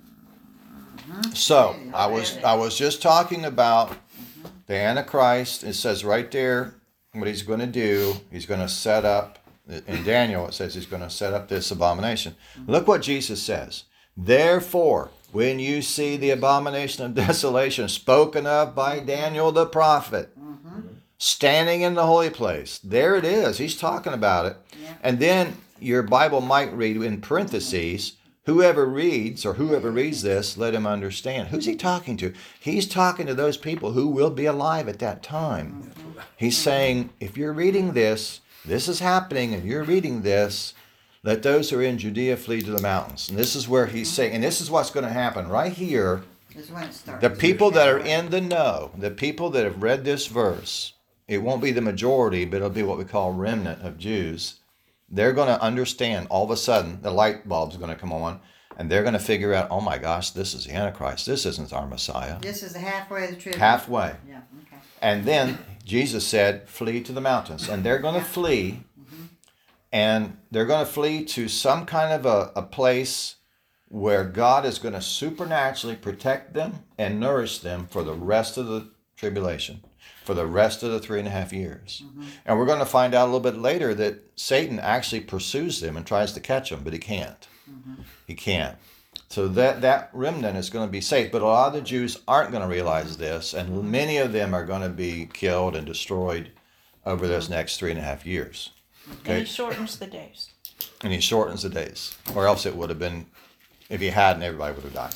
Speaker 1: So I was I was just talking about the Antichrist. It says right there what he's going to do. He's going to set up. In Daniel it says he's going to set up this abomination. Look what Jesus says. Therefore, when you see the abomination of desolation spoken of by Daniel the prophet, standing in the holy place, there it is. He's talking about it.
Speaker 2: Yeah.
Speaker 1: And then your Bible might read in parentheses, whoever reads or whoever reads this, let him understand. Who's he talking to? He's talking to those people who will be alive at that time. He's saying, if you're reading this, this is happening, and you're reading this, let those who are in Judea flee to the mountains. And this is where he's saying, and this is what's going to happen right here.
Speaker 2: This is when it starts.
Speaker 1: The people that are in the know, the people that have read this verse, it won't be the majority, but it'll be what we call remnant of Jews. They're going to understand all of a sudden, the light bulb's going to come on. And they're going to figure out, oh my gosh, this is the Antichrist. This isn't our Messiah.
Speaker 2: This is the halfway of the trip.
Speaker 1: Halfway.
Speaker 2: Yeah, okay.
Speaker 1: And then Jesus said, flee to the mountains. And they're going to flee. And they're going to flee to some kind of a, a place where God is going to supernaturally protect them and nourish them for the rest of the tribulation, for the rest of the three and a half years. Mm-hmm. And we're going to find out a little bit later that Satan actually pursues them and tries to catch them, but he can't. Mm-hmm. He can't. So that, that remnant is going to be safe. But a lot of the Jews aren't going to realize this, and many of them are going to be killed and destroyed over those next three and a half years. Okay?
Speaker 6: And he shortens the days.
Speaker 1: And he shortens the days, or else it would have been, if he hadn't, everybody would have died.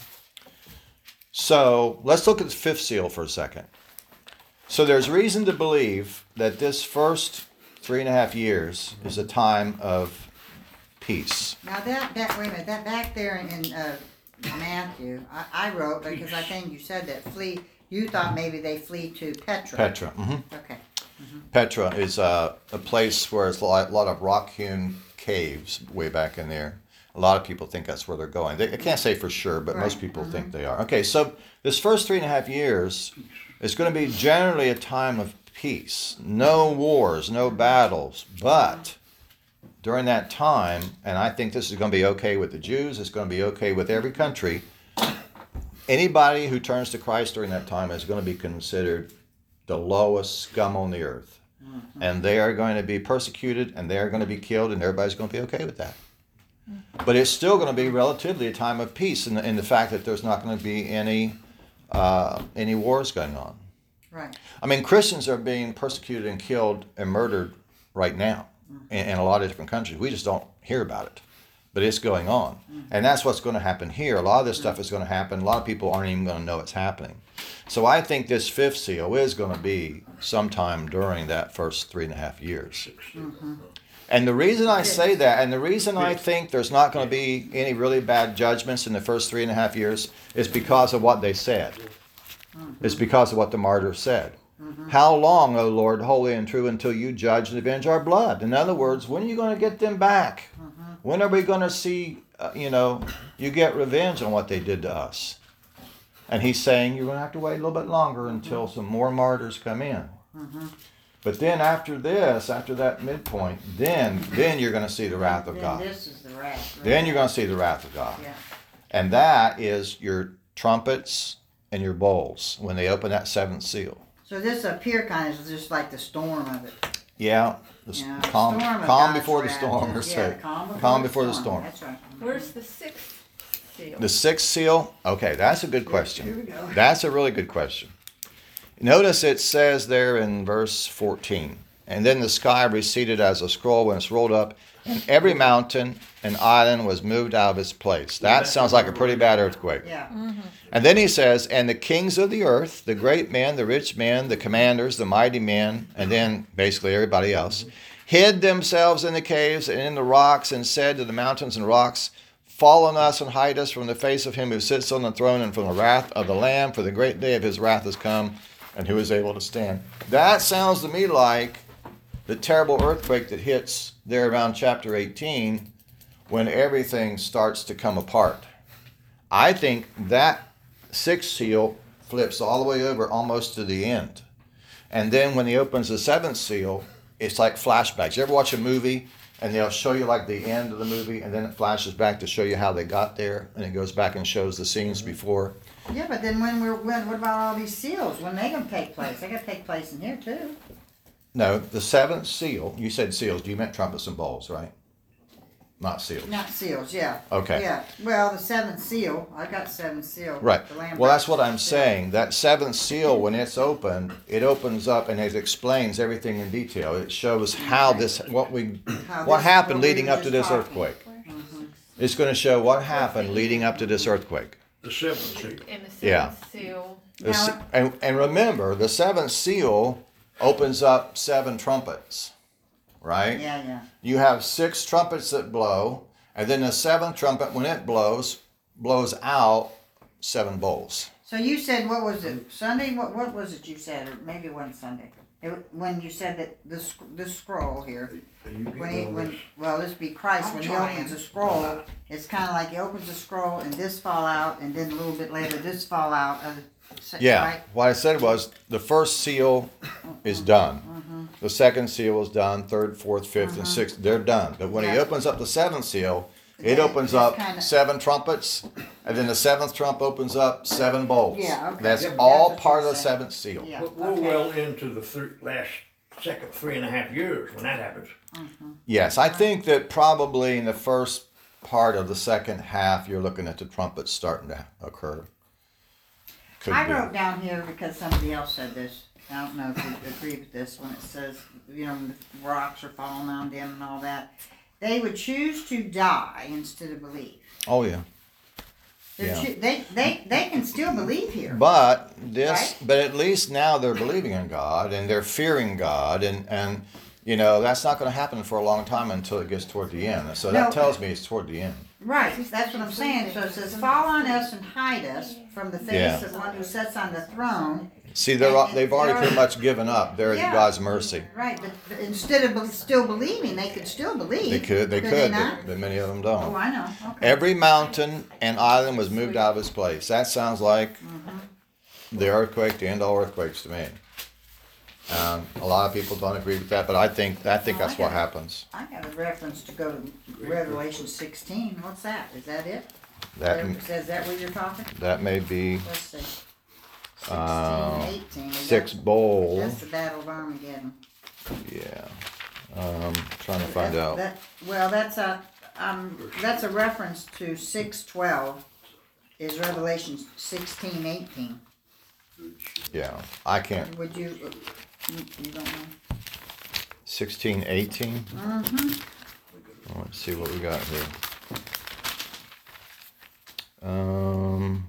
Speaker 1: So let's look at the fifth seal for a second. So there's reason to believe that this first three and a half years is a time of peace.
Speaker 2: Now that, that, wait a minute, that back there in uh, Matthew, I, I wrote, because I think you said that flee, you thought maybe they flee to Petra.
Speaker 1: Petra. Mm-hmm.
Speaker 2: Okay.
Speaker 1: Petra is uh, a place where it's a lot, lot of rock-hewn caves way back in there. A lot of people think that's where they're going. They, I can't say for sure, but most
Speaker 2: Right.
Speaker 1: people
Speaker 2: Mm-hmm.
Speaker 1: think they are. Okay, so this first three and a half years is going to be generally a time of peace. No wars, no battles. But during that time, and I think this is going to be okay with the Jews, it's going to be okay with every country, anybody who turns to Christ during that time is going to be considered the lowest scum on the earth. Mm-hmm. And they are going to be persecuted, and they are going to be killed, and everybody's going to be okay with that. But it's still going to be relatively a time of peace in the, in the fact that there's not going to be any uh, any wars going on.
Speaker 2: Right.
Speaker 1: I mean, Christians are being persecuted and killed and murdered right now in, in a lot of different countries. We just don't hear about it, but it's going on. And that's what's going to happen here. A lot of this stuff is going to happen. A lot of people aren't even going to know it's happening. So I think this fifth seal is going to be sometime during that first three and a half years.
Speaker 2: Mm-hmm.
Speaker 1: And the reason I say that, and the reason I think there's not going to be any really bad judgments in the first three and a half years is because of what they said. It's because of what the martyrs said. Mm-hmm. How long, O Lord, holy and true, until you judge and avenge our blood? In other words, when are you going to get them back? Mm-hmm. When are we going to see, uh, you know, you get revenge on what they did to us? And he's saying you're going to have to wait a little bit longer until some more martyrs come in. Mm-hmm. But then after this, after that midpoint, then then you're going to see the wrath of
Speaker 2: Then
Speaker 1: God.
Speaker 2: this is the wrath. Right?
Speaker 1: Then you're going to see the wrath of God.
Speaker 2: Yeah.
Speaker 1: And that is your trumpets and your bowls when they open that seventh seal.
Speaker 2: So this up here kind of is just like the storm of it.
Speaker 1: Yeah, the s-
Speaker 2: Yeah,
Speaker 1: calm,
Speaker 2: storm of
Speaker 1: calm
Speaker 2: God's
Speaker 1: before the
Speaker 2: wrath
Speaker 1: storm.
Speaker 2: is-
Speaker 1: Let's
Speaker 2: yeah,
Speaker 1: say.
Speaker 2: calm before,
Speaker 1: Calm
Speaker 2: the,
Speaker 1: before the
Speaker 2: storm.
Speaker 1: storm.
Speaker 2: That's right.
Speaker 4: Where's the sixth seal?
Speaker 1: The sixth seal? Okay, that's a good
Speaker 2: Here
Speaker 1: question.
Speaker 2: we go.
Speaker 1: That's a really good question. Notice it says there in verse fourteen, and then the sky receded as a scroll when it's rolled up, and every mountain and island was moved out of its place. That sounds like a pretty bad earthquake.
Speaker 2: Yeah.
Speaker 1: And then he says, and the kings of the earth, the great men, the rich men, the commanders, the mighty men, and then basically everybody else, hid themselves in the caves and in the rocks and said to the mountains and rocks, fall on us and hide us from the face of him who sits on the throne and from the wrath of the Lamb, for the great day of his wrath has come, and who is able to stand. That sounds to me like the terrible earthquake that hits there around chapter eighteen when everything starts to come apart. I think that sixth seal flips all the way over almost to the end. And then when he opens the seventh seal, it's like flashbacks. You ever watch a movie and they'll show you like the end of the movie and then it flashes back to show you how they got there and it goes back and shows the scenes before?
Speaker 2: Yeah, but then when we're when what about all these seals? When they gonna take place? They gotta take place in here too.
Speaker 1: No, the seventh seal, you said seals, you meant trumpets and bowls, right? Not seals.
Speaker 2: Not seals, yeah.
Speaker 1: Okay.
Speaker 2: Yeah. Well, the seventh seal. I got seventh seal.
Speaker 1: Right.
Speaker 2: The Lamb
Speaker 1: Well, that's what
Speaker 2: breaks
Speaker 1: I'm
Speaker 2: the seal.
Speaker 1: saying. That seventh seal, when it's opened, it opens up and it explains everything in detail. It shows how this, what we,
Speaker 2: How
Speaker 1: what
Speaker 2: this-
Speaker 1: happened
Speaker 2: what we
Speaker 1: leading
Speaker 2: were
Speaker 1: up to
Speaker 2: just
Speaker 1: this
Speaker 2: talking.
Speaker 1: earthquake. It's going to show what happened leading up to this earthquake.
Speaker 5: The seventh seal.
Speaker 4: In the seventh
Speaker 1: Yeah.
Speaker 4: seal.
Speaker 1: The s-
Speaker 2: Now-
Speaker 1: and, and remember, the seventh seal opens up seven trumpets, right?
Speaker 2: Yeah, yeah.
Speaker 1: You have six trumpets that blow, and then the seventh trumpet, when it blows, blows out seven bowls.
Speaker 2: So you said what was it? Sunday? What what was it you said? Or maybe it wasn't Sunday. It- When you said that the, sc- the scroll here,
Speaker 5: You get
Speaker 2: when he,
Speaker 5: all
Speaker 2: when,
Speaker 5: this.
Speaker 2: well, this be Christ,
Speaker 3: I'm
Speaker 2: when he
Speaker 3: trying.
Speaker 2: opens a scroll, it's kinda like he opens a scroll and this fall out, and then a little bit later, this fall out, uh, s-
Speaker 1: Yeah,
Speaker 2: right?
Speaker 1: what I said was, the first seal is done.
Speaker 2: Mm-hmm.
Speaker 1: The second seal is done, third, fourth, fifth, and sixth, they're done. But when he
Speaker 2: Yeah.
Speaker 1: opens up the seventh seal, it
Speaker 2: Then
Speaker 1: opens
Speaker 2: it's
Speaker 1: up
Speaker 2: kinda-
Speaker 1: seven trumpets, and then the seventh trump opens up seven bowls.
Speaker 2: Yeah, okay.
Speaker 1: That's
Speaker 2: Yeah,
Speaker 1: all
Speaker 2: that's what
Speaker 1: part of
Speaker 2: you're
Speaker 1: the
Speaker 2: saying.
Speaker 1: seventh seal.
Speaker 2: Yeah,
Speaker 5: We're we're
Speaker 2: okay.
Speaker 5: well into the three, last, second three and a half years when that happens.
Speaker 1: Yes, I think that probably in the first part of the second half, you're looking at the trumpets starting to occur. Could
Speaker 2: I
Speaker 1: be.
Speaker 2: wrote down here because somebody else said this. I don't know if you agree with this when it says, you know, the rocks are falling on them and all that. They would choose to die instead of believe.
Speaker 1: Oh, yeah.
Speaker 2: They're
Speaker 1: Yeah.
Speaker 2: choo- they, they, they can still believe here.
Speaker 1: But this,
Speaker 2: Right?
Speaker 1: but at least now they're believing in God and they're fearing God, and and you know that's not going to happen for a long time until it gets toward the end. So that
Speaker 2: No.
Speaker 1: tells me it's toward the end.
Speaker 2: Right, that's what I'm saying. So it says, fall on us and hide us from the face
Speaker 1: Yeah.
Speaker 2: of the one who sits on the throne.
Speaker 1: See, they're al- they've already pretty much given up. They're
Speaker 2: Yeah.
Speaker 1: at God's mercy.
Speaker 2: Right, but, but instead of be- still believing, they could still believe.
Speaker 1: They could, they
Speaker 2: They
Speaker 1: could,
Speaker 2: not?
Speaker 1: but, but many of them
Speaker 2: Oh,
Speaker 1: don't.
Speaker 2: I know. Okay.
Speaker 1: Every mountain and island was moved out of its place. That sounds like
Speaker 2: Mm-hmm.
Speaker 1: the earthquake, the end of all earthquakes to me. Um, a lot of people don't agree with that, but I think I think
Speaker 2: Oh, I
Speaker 1: that's what
Speaker 2: got it.
Speaker 1: happens.
Speaker 2: I got a reference to go to Revelation sixteen. What's that? Is that it?
Speaker 1: That
Speaker 2: Is that what you're talking?
Speaker 1: that may be
Speaker 2: Let's see. Sixteen,
Speaker 1: Uh,
Speaker 2: eighteen. Is
Speaker 1: six
Speaker 2: that-
Speaker 1: bowl.
Speaker 2: That's the Battle of Armageddon.
Speaker 1: Yeah. Um, trying to find
Speaker 2: That-
Speaker 1: out.
Speaker 2: That, well, that's a, um, that's a reference to six twelve, is Revelation sixteen, eighteen.
Speaker 1: Yeah, I can't.
Speaker 2: Would you, uh, you, you don't know?
Speaker 1: Sixteen, eighteen.
Speaker 2: Mm-hmm.
Speaker 1: Let's see what we got here. Um,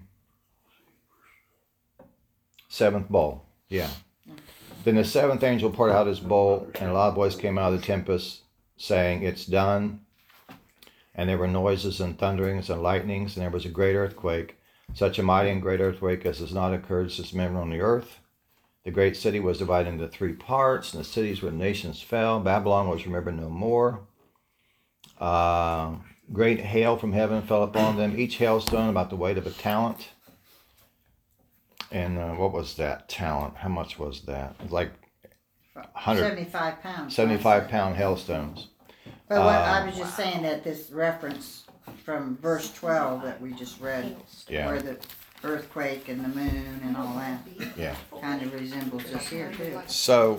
Speaker 1: seventh bowl. Yeah. Then the seventh angel poured out his bowl, and a loud voice came out of the tempest, saying, "It's done." And there were noises and thunderings and lightnings, and there was a great earthquake, such a mighty and great earthquake as has not occurred since men were on the earth. The great city was divided into three parts, and the cities where the nations fell. Babylon was remembered no more. Uh, great hail from heaven fell upon them, each hailstone about the weight of a talent. And uh, what was that talent? How much was that? It was like one hundred,
Speaker 2: Seventy-five pounds.
Speaker 1: seventy-five pound hailstones.
Speaker 2: But what,
Speaker 1: Uh,
Speaker 2: I was just saying that this reference from verse twelve that we just read,
Speaker 1: Yeah.
Speaker 2: where the earthquake and the moon and all that,
Speaker 1: Yeah.
Speaker 2: kind of resembles this here too.
Speaker 1: So,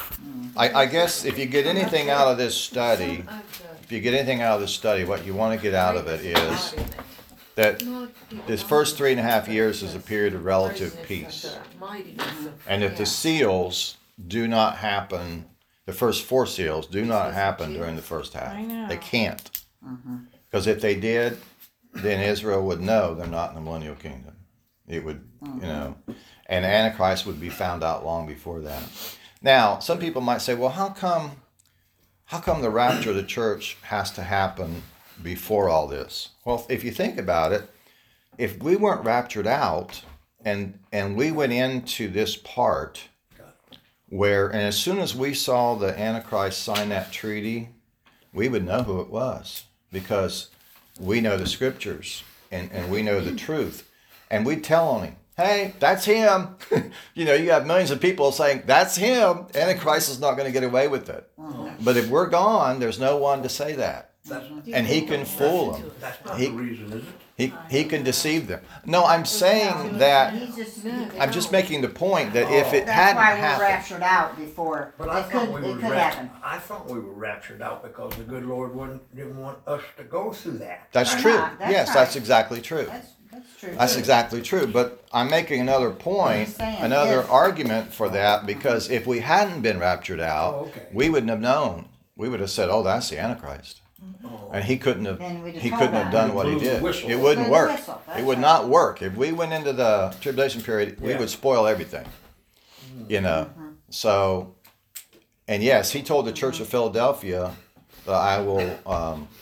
Speaker 1: I, I guess if you get anything out of this study, if you get anything out of this study, what you want to get out of it is that this first three and a half years is a period of relative peace. And if the seals do not happen, the first four seals do not happen during the first half.
Speaker 6: I know.
Speaker 1: They can't. Because if they did, then Israel would know they're not in the millennial kingdom. It would, you know, and Antichrist would be found out long before that. Now, some people might say, well, how come, how come the rapture of the church has to happen before all this? Well, if you think about it, if we weren't raptured out and and we went into this part where, and as soon as we saw the Antichrist sign that treaty, we would know who it was because we know the scriptures and, and we know the truth. And we'd tell on him, hey, that's him. You know, you have millions of people saying, that's him. Antichrist is not going to get away with it. But if we're gone, there's no one to say that.
Speaker 5: That's,
Speaker 1: And he can fool them.
Speaker 5: that's not
Speaker 1: He-
Speaker 5: the reason, is it?
Speaker 1: He, he can deceive them. No, I'm saying that,
Speaker 2: He's just,
Speaker 1: I'm just making the point that if it
Speaker 2: that's
Speaker 1: hadn't
Speaker 2: why we're
Speaker 1: happened,
Speaker 2: raptured out before.
Speaker 5: But I
Speaker 2: It could,
Speaker 5: thought we
Speaker 2: it
Speaker 5: were
Speaker 2: could
Speaker 5: raptured,
Speaker 2: happen.
Speaker 5: I thought we were raptured out because the good Lord wouldn't, didn't want us to go through that.
Speaker 1: that's
Speaker 2: Or
Speaker 1: true.
Speaker 2: not, that's
Speaker 1: Yes,
Speaker 2: right.
Speaker 1: that's exactly true.
Speaker 2: That's, that's true.
Speaker 1: That's
Speaker 2: too.
Speaker 1: exactly true. But I'm making another point,
Speaker 2: I'm saying
Speaker 1: another
Speaker 2: if-
Speaker 1: argument for that, because if we hadn't been raptured out,
Speaker 5: Oh, okay.
Speaker 1: we wouldn't have known. We would have said, "Oh, that's the Antichrist,"
Speaker 5: Oh.
Speaker 1: and he couldn't have.
Speaker 2: Then we'd have
Speaker 1: He
Speaker 2: told
Speaker 1: couldn't have
Speaker 2: on
Speaker 1: done
Speaker 2: him.
Speaker 1: what he
Speaker 5: Blew the
Speaker 1: did.
Speaker 5: whistle.
Speaker 1: It wouldn't
Speaker 2: Blew the
Speaker 1: work.
Speaker 2: whistle, that's
Speaker 1: It would
Speaker 2: right.
Speaker 1: not work if we went into the tribulation period. We
Speaker 5: Yeah.
Speaker 1: would spoil everything. You know.
Speaker 2: Mm-hmm.
Speaker 1: So, and yes, he told the Church of Philadelphia that I will. Um,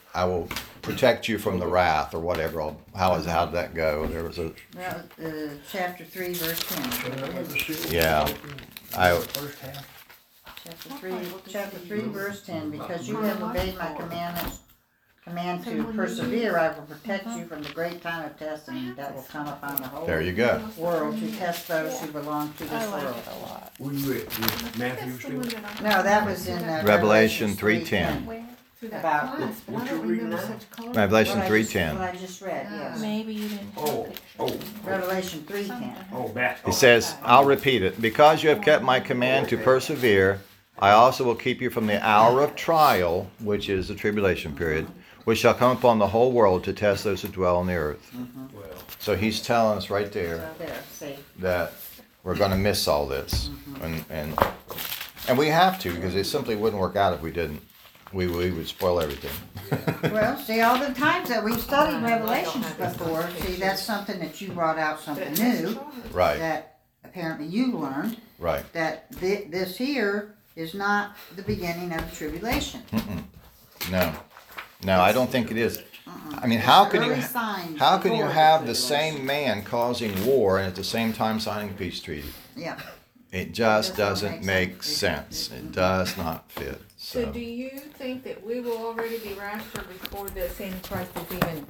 Speaker 1: I will protect you from the wrath or whatever. How is how did that go? There was a
Speaker 2: Well, uh, chapter three, verse ten.
Speaker 1: Yeah. I-
Speaker 5: First half.
Speaker 2: Chapter three, chapter three, verse ten, because you have obeyed my commandments, command to persevere, I will protect you from the great time of testing that will come upon the whole
Speaker 1: there you go.
Speaker 2: world to test those who belong to
Speaker 6: I
Speaker 2: this
Speaker 6: like
Speaker 2: world.
Speaker 6: it a lot.
Speaker 5: Were you at with Matthew
Speaker 4: That's the one
Speaker 5: still?
Speaker 4: that I.
Speaker 2: No, that was in uh,
Speaker 1: Revelation
Speaker 2: Revelation
Speaker 1: three ten.
Speaker 6: Where?
Speaker 4: Through that
Speaker 2: about-
Speaker 4: class, but
Speaker 5: What
Speaker 4: I
Speaker 5: you
Speaker 4: don't
Speaker 5: reading
Speaker 4: remember
Speaker 5: now?
Speaker 4: such color.
Speaker 1: Revelation
Speaker 2: What I
Speaker 1: three
Speaker 2: just-
Speaker 1: ten.
Speaker 2: What I just read, yes.
Speaker 6: Maybe you didn't have
Speaker 5: Oh,
Speaker 6: pictures.
Speaker 5: oh,
Speaker 2: Revelation three ten.
Speaker 5: oh, that.
Speaker 1: It says, I'll repeat it. Because you have kept my command to persevere, I also will keep you from the hour of trial, which is the tribulation period, which shall come upon the whole world to test those who dwell on the earth.
Speaker 5: Well,
Speaker 1: So he's telling us right there
Speaker 2: So there, see.
Speaker 1: that we're going to miss all this, and and and we have to, because it simply wouldn't work out if we didn't. We we would spoil everything.
Speaker 2: Well, see, all the times that we've studied Revelations before, see, that's something that you brought out something new,
Speaker 1: Right,
Speaker 2: that apparently you learned,
Speaker 1: right.
Speaker 2: that thi- this here is not the beginning of the tribulation.
Speaker 1: No, no, I don't think it is. I mean, how can you
Speaker 2: Early signs
Speaker 1: how can you
Speaker 2: before
Speaker 1: have the
Speaker 2: tribulation.
Speaker 1: same man causing war and at the same time signing a peace treaty?
Speaker 2: Yeah.
Speaker 1: It just
Speaker 2: Doesn't
Speaker 1: doesn't
Speaker 2: make
Speaker 1: make
Speaker 2: sense.
Speaker 1: sense. It does not fit.
Speaker 4: So
Speaker 1: So
Speaker 4: do you think that we will already be raptured before this Antichrist is even,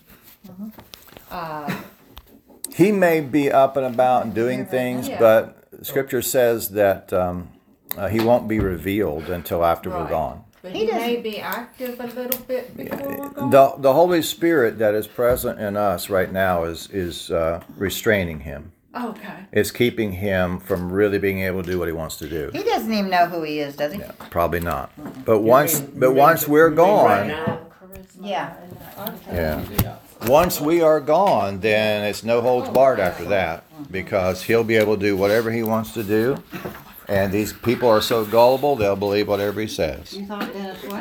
Speaker 4: uh,
Speaker 1: he may be up and about and doing things,
Speaker 4: Yeah.
Speaker 1: but Scripture says that um, uh, he won't be revealed until after we're
Speaker 4: Right.
Speaker 1: gone.
Speaker 4: but
Speaker 2: He
Speaker 4: he may
Speaker 2: doesn't-
Speaker 4: be active a little bit before we're gone?
Speaker 1: The the Holy Spirit that is present in us right now is is uh, restraining him.
Speaker 4: Okay.
Speaker 1: It's keeping him from really being able to do what he wants to do.
Speaker 2: He doesn't even know who he is, does he?
Speaker 1: Yeah, probably not. But once
Speaker 5: mean-
Speaker 1: but
Speaker 5: you mean-
Speaker 1: once we're
Speaker 5: you mean right
Speaker 1: gone,
Speaker 5: now?
Speaker 2: Yeah.
Speaker 1: yeah. Once we are gone, then it's no holds barred after that, because he'll be able to do whatever he wants to do. And these people are so gullible, they'll believe whatever he says.
Speaker 2: You thought Dennis what?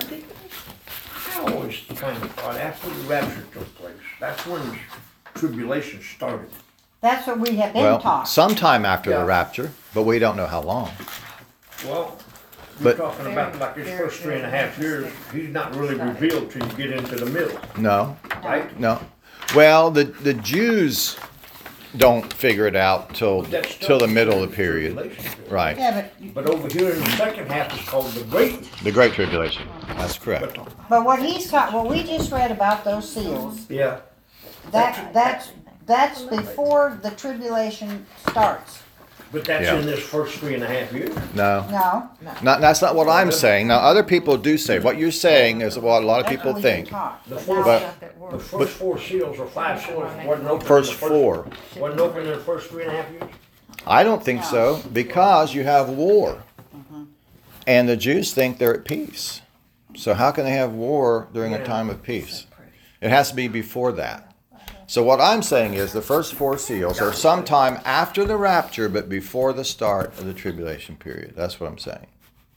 Speaker 5: I always kind of thought after the rapture took place, that's when the tribulation started.
Speaker 2: That's what we have been
Speaker 1: Well,
Speaker 2: taught.
Speaker 1: sometime after
Speaker 5: Yeah.
Speaker 1: the rapture, but we don't know how long.
Speaker 5: Well, you're
Speaker 1: But-
Speaker 5: talking about like his first three and a half years, he's not really revealed till you get into the middle,
Speaker 1: No,
Speaker 5: right?
Speaker 1: no. Well, the the Jews don't figure it out till
Speaker 5: That's still
Speaker 1: till the middle of the period,
Speaker 5: tribulation period.
Speaker 1: right?
Speaker 2: Yeah, but
Speaker 5: But over here in the second half is called the Great.
Speaker 1: The Great Tribulation. That's correct.
Speaker 5: But,
Speaker 2: but what he's taught, what we just read about those seals,
Speaker 5: yeah,
Speaker 2: that that's that's before the tribulation starts.
Speaker 5: but that's
Speaker 1: Yeah.
Speaker 5: in this first three and a half years.
Speaker 1: No,
Speaker 2: No,
Speaker 1: not, that's not what I'm saying. Now, other people do say what you're saying is what a lot of
Speaker 2: that's
Speaker 1: people
Speaker 2: what we've been
Speaker 1: think.
Speaker 2: taught.
Speaker 5: The
Speaker 2: But
Speaker 5: four,
Speaker 2: now-
Speaker 1: But-
Speaker 5: the first four seals or five seals wasn't open. in
Speaker 1: First
Speaker 5: the
Speaker 1: four.
Speaker 5: Wasn't open in the first three and a half years?
Speaker 1: I don't think so, because you have war, and the Jews think they're at peace. So how can they have war during a time of peace? It has to be before that. So what I'm saying is the first four seals are sometime after the rapture, but before the start of the tribulation period. That's what I'm saying.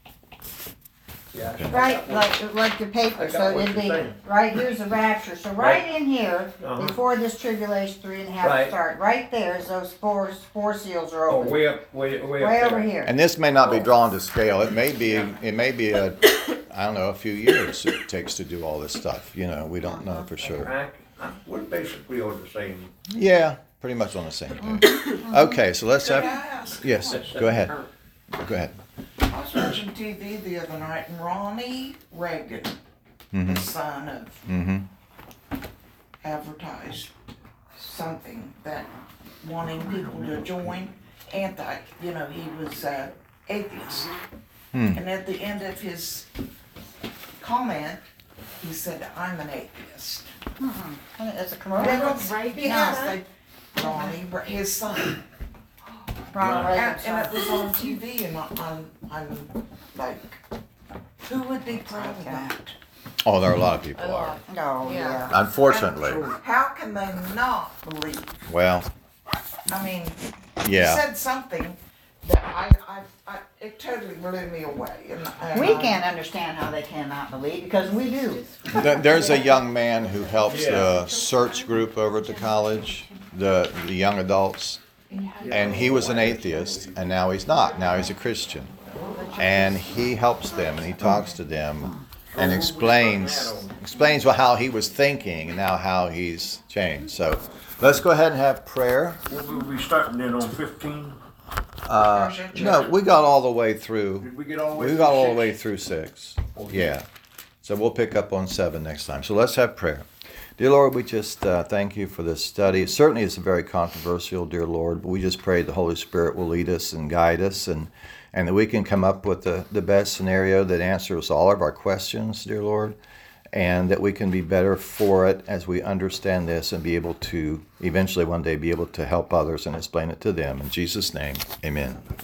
Speaker 5: Yeah.
Speaker 2: Right, like like the paper,
Speaker 5: I got
Speaker 2: so
Speaker 5: what
Speaker 2: it'd
Speaker 5: you're
Speaker 2: be,
Speaker 5: saying.
Speaker 2: right here's the rapture, so right
Speaker 5: Right.
Speaker 2: in here,
Speaker 5: Uh-huh.
Speaker 2: before this tribulation three and a half
Speaker 5: Right.
Speaker 2: start, right there is those four, four seals are
Speaker 5: Oh,
Speaker 2: open.
Speaker 5: way up, way, way up
Speaker 2: Way
Speaker 5: there.
Speaker 2: over here.
Speaker 1: And this may not be drawn to scale. It may be, it may be a, I don't know, a few years it takes to do all this stuff. You know, we don't know for sure.
Speaker 5: I, I, we're basically on the same.
Speaker 1: Yeah, pretty much on the same page. Okay, so let's
Speaker 3: Could I
Speaker 1: have,
Speaker 3: ask?
Speaker 1: yes, go ahead, go ahead.
Speaker 3: I was watching T V the other night and Ronnie Reagan, the son of,
Speaker 1: Mm-hmm.
Speaker 3: advertised something that wanting people to join anti, you know, he was uh, atheist.
Speaker 1: Hmm.
Speaker 3: And at the end of his comment, he said, I'm an atheist.
Speaker 2: It's a commercial.
Speaker 4: Right
Speaker 3: Yes,
Speaker 4: behind.
Speaker 3: they, Ronnie, his son.
Speaker 2: Ronald Reagan
Speaker 3: And, and it
Speaker 2: son.
Speaker 3: was on T V and I- I'm, I'm like, who would be proud of that?
Speaker 1: Oh, there are a lot of people
Speaker 4: A
Speaker 1: are.
Speaker 4: lot.
Speaker 2: Oh, yeah.
Speaker 1: Unfortunately,
Speaker 3: How can they not believe?
Speaker 1: well,
Speaker 3: I mean, he
Speaker 1: yeah.
Speaker 3: said something that I, I, I, it totally blew me away. And, and
Speaker 2: We
Speaker 3: I-
Speaker 2: can't understand how they cannot believe, because we do.
Speaker 1: Th- There's a young man who helps the search group over at the college, the, the young adults, and he was an atheist, and now he's not. Now he's a Christian. And he helps them, and he talks to them, and
Speaker 5: we'll be
Speaker 1: explains
Speaker 5: starting that on-
Speaker 1: explains what, how he was thinking and now how he's changed. So let's go ahead and have prayer.
Speaker 5: We'll, we'll be starting then on fifteen.
Speaker 1: Uh,
Speaker 3: Where's that
Speaker 1: no,
Speaker 3: chapter?
Speaker 1: we got all the way through.
Speaker 5: Did we get all the way?
Speaker 1: We
Speaker 5: through
Speaker 1: got all the
Speaker 5: six?
Speaker 1: way through six.
Speaker 5: Okay.
Speaker 1: Yeah. So we'll pick up on seven next time. So let's have prayer. Dear Lord, we just uh, thank you for this study. Certainly it's very controversial, dear Lord, but we just pray the Holy Spirit will lead us and guide us, and, and that we can come up with the, the best scenario that answers all of our questions, dear Lord, and that we can be better for it as we understand this and be able to eventually one day be able to help others and explain it to them. In Jesus' name, amen.